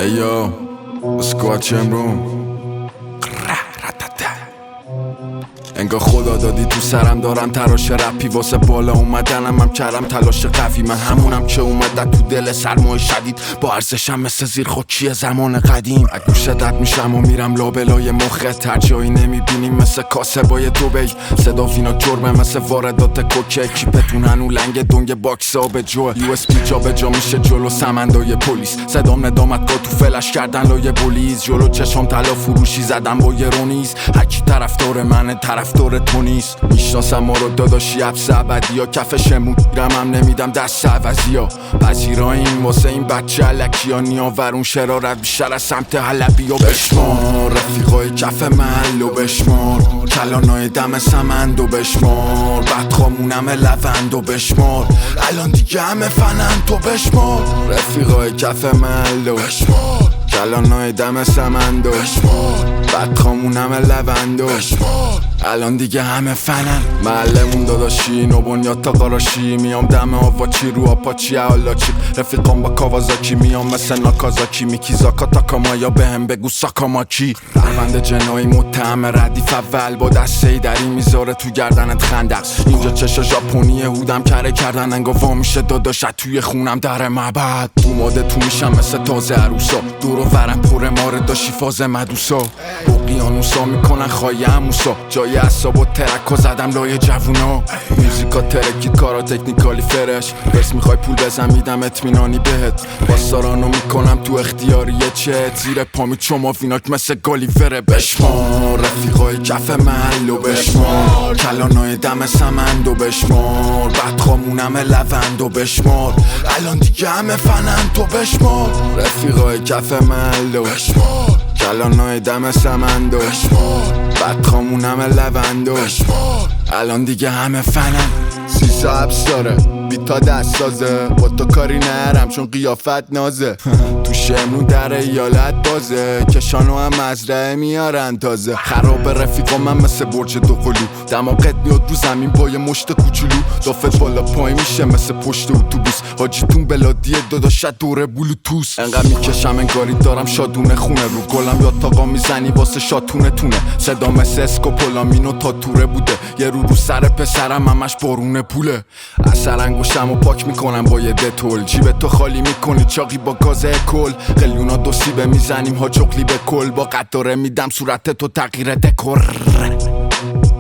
Yo, اسکوات روم انگار خدا دادی تو سرم دارم تراش رپی واسه بالا اومدنم هم کردم تلاش قوی من همونم که اومد تو دل سرمای شدید با ارزشم مثل زیر خاکی زمان قدیم از گوشت رد میشم و میرم لابلای مخت هر جایی نمیبینیم مثل کاسبای دوبی صدا فینا کرمه مثل واردات کوکه کیپتون هنو لنگ دنگ باکس آب جو یو اس پی جا به جا میشه جلو سمندای پلیس صدام ندامت که تو فلش کردن لای بولیز جلو چشام طلا فروشی زدم با یه رونیز هرکی طرفدار منه طرفدار تو نیست میشناسم ما رو داداشی حبس ابدی ها کفشمون گیرم هم نمیدم دست عوضی ها پذیراییم واسه این بچه علکی ها نیاورون شرارت بیشتر از سمت حلبی ها بشمار رفیقای کف محل و بشمار کلانای دم سمند و بشمار بدخامونم لوند و بشمار الان دیگه همه فنن تو بشمار رفیقای کف محل و بشمار کلانای دم سمند و بشمار بدخامونم لوند و بشمار الان دیگه همه فنن محلمون داداشی نو بنیاد تا قراشی میام دم آواچی رو آپاچی حالاچی رفیقام با کاوازاکی میام مثل ناکازاکی میکیزاکا تاکامایا بهم بگو ساکاماکی پرونده جنایی متهم ردیف اول با دسته دری میذاره تو گردنت خندق اینجا چشا ژاپنی هودم کره کردن انگا وا میشه داداشت توی خونم در معبد تو ماده تو میشم مثل تازه عروسا دور و ورم پر ماره داشی فاز مدوسا اقیانوسا میکنن خواهی موسا جای اصاب و ترکا زدم لای جوونا موزیکا ترکید کارا تکنیکالی فرش بس میخوای پول بزن میدم اطمینانی بهت باستارانو میکنم تو اختیاریه چت زیر پامی چما فیناک مثل گالیوره بشمار رفیقای کف محل و بشمار کلانای دم سمند و بشمار بدخامونم لوند و بشمار الان دیگه همه فنن تو بشمار رفیقای کف محل و بشمار کلانای دم سمند و بشمار بدخامونم لوند و بشمار الان دیگه همه فنن سیسا حبس داره بیتا دست سازه با تو کاری نرم چون قیافت نازه تو شمرون در ایالت بازه کشانو هم مزرعه میارن تازه خراب رفیقا من مثل برج دو قلو دماغت میاد رو زمین با یه مشت کوچولو دافت بالا پای میشه مثل پشت اتوبوس حاجیتون بلادیه داداشت دوره بلوتوس انقدر میکشم انگاری دارم شادونه خونه رو گلم یا تاقا میزنی واسه شاتونه تونه صدا مثل اسکوپولامینو تا توره بوده یه رو سر پسرم همش بارونه پوله اثر انگوشم و پاک میکنم با یه دتول جیب تو خالی میکنی چاقی با گازه کل قلیونا دو سیبه میزنیم ها جغلی به کل با قطاره میدم صورت تو تغییر دکور